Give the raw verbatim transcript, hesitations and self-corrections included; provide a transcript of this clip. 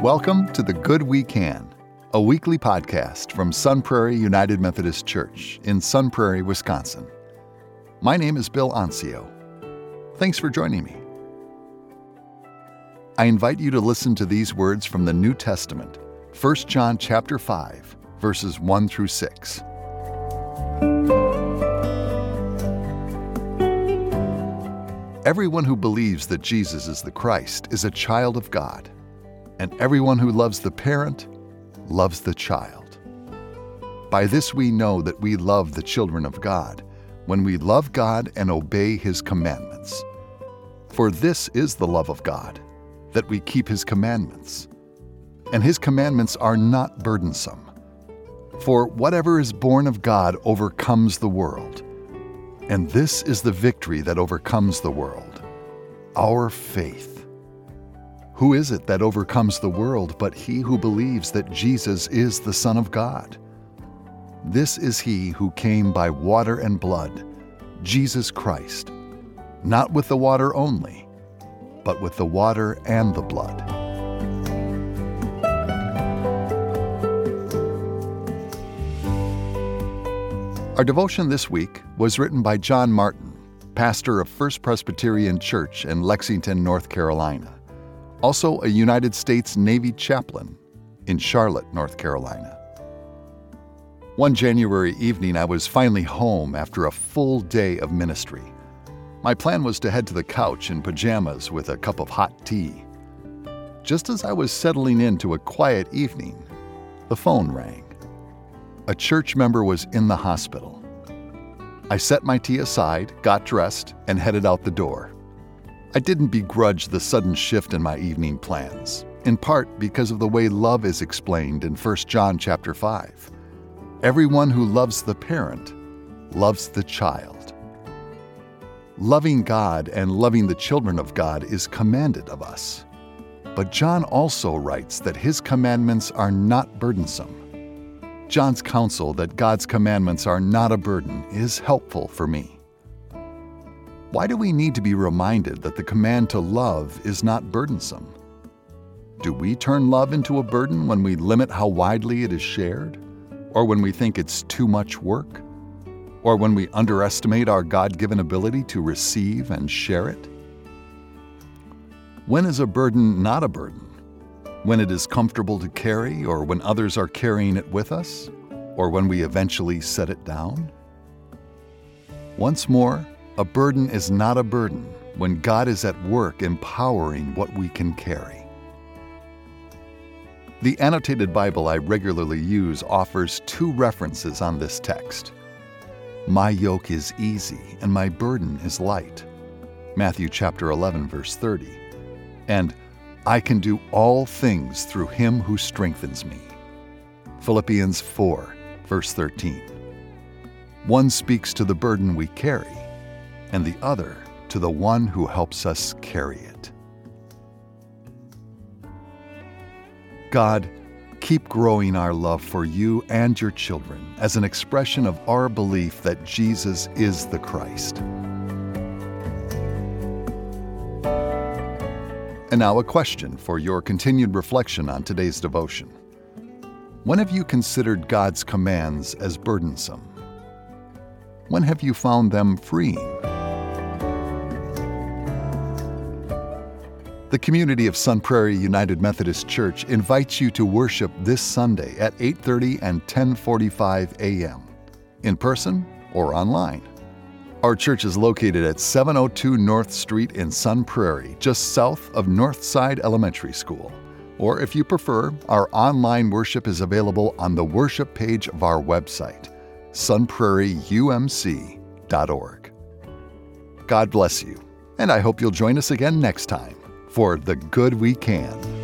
Welcome to The Good We Can, a weekly podcast from Sun Prairie United Methodist Church in Sun Prairie, Wisconsin. My name is Bill Ancio. Thanks for joining me. I invite you to listen to these words from the New Testament, First John chapter five, verses one through six. Everyone who believes that Jesus is the Christ is a child of God, and everyone who loves the parent loves the child. By this we know that we love the children of God, when we love God and obey His commandments. For this is the love of God, that we keep His commandments. And His commandments are not burdensome. For whatever is born of God overcomes the world. And this is the victory that overcomes the world, our faith. Who is it that overcomes the world but he who believes that Jesus is the Son of God? This is he who came by water and blood, Jesus Christ, not with the water only, but with the water and the blood. Our devotion this week was written by John Martin, pastor of First Presbyterian Church in Lexington, North Carolina, also a United States Navy chaplain in Charlotte, North Carolina. One January evening, I was finally home after a full day of ministry. My plan was to head to the couch in pajamas with a cup of hot tea. Just as I was settling into a quiet evening, the phone rang. A church member was in the hospital. I set my tea aside, got dressed, and headed out the door. I didn't begrudge the sudden shift in my evening plans, in part because of the way love is explained in First John chapter five. Everyone who loves the parent loves the child. Loving God and loving the children of God is commanded of us. But John also writes that his commandments are not burdensome. John's counsel that God's commandments are not a burden is helpful for me. Why do we need to be reminded that the command to love is not burdensome? Do we turn love into a burden when we limit how widely it is shared? Or when we think it's too much work? Or when we underestimate our God-given ability to receive and share it? When is a burden not a burden? When it is comfortable to carry, or when others are carrying it with us, or when we eventually set it down? Once more, a burden is not a burden when God is at work empowering what we can carry. The annotated Bible I regularly use offers two references on this text. My yoke is easy and my burden is light. Matthew chapter eleven, verse thirty. And I can do all things through him who strengthens me. Philippians four, verse thirteen. One speaks to the burden we carry, and the other to the one who helps us carry it. God, keep growing our love for you and your children as an expression of our belief that Jesus is the Christ. And now a question for your continued reflection on today's devotion. When have you considered God's commands as burdensome? When have you found them freeing? The community of Sun Prairie United Methodist Church invites you to worship this Sunday at eight thirty and ten forty-five a.m., in person or online. Our church is located at seven oh two North Street in Sun Prairie, just south of Northside Elementary School. Or if you prefer, our online worship is available on the worship page of our website, sun prairie u m c dot org. God bless you, and I hope you'll join us again next time for The Good We Can.